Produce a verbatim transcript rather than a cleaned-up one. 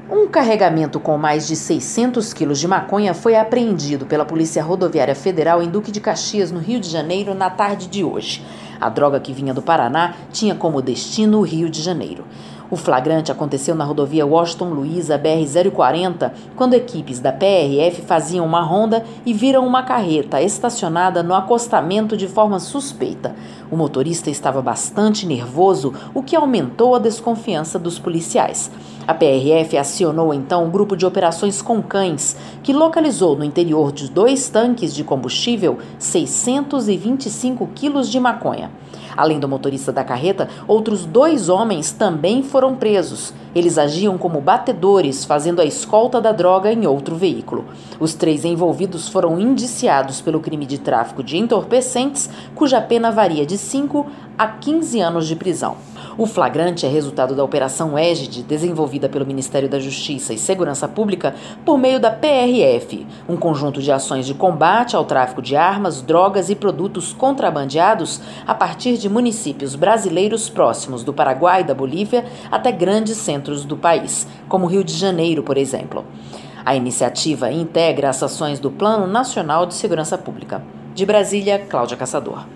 Um carregamento com mais de seiscentos quilos de maconha foi apreendido pela Polícia Rodoviária Federal em Duque de Caxias, no Rio de Janeiro, na tarde de hoje. A droga, que vinha do Paraná, tinha como destino o Rio de Janeiro. O flagrante aconteceu na rodovia Washington Luiz, a B R zero quarenta, quando equipes da P R F faziam uma ronda e viram uma carreta estacionada no acostamento de forma suspeita. O motorista estava bastante nervoso, o que aumentou a desconfiança dos policiais. A P R F acionou então um grupo de operações com cães, que localizou no interior de dois tanques de combustível seiscentos e vinte e cinco quilos de maconha. Além do motorista da carreta, outros dois homens também foram presos. Eles agiam como batedores, fazendo a escolta da droga em outro veículo. Os três envolvidos foram indiciados pelo crime de tráfico de entorpecentes, cuja pena varia de cinco a quinze anos de prisão. O flagrante é resultado da Operação Égide, desenvolvida pelo Ministério da Justiça e Segurança Pública por meio da P R F, um conjunto de ações de combate ao tráfico de armas, drogas e produtos contrabandeados a partir de municípios brasileiros próximos do Paraguai e da Bolívia até grandes centros do país, como Rio de Janeiro, por exemplo. A iniciativa integra as ações do Plano Nacional de Segurança Pública. De Brasília, Cláudia Caçador.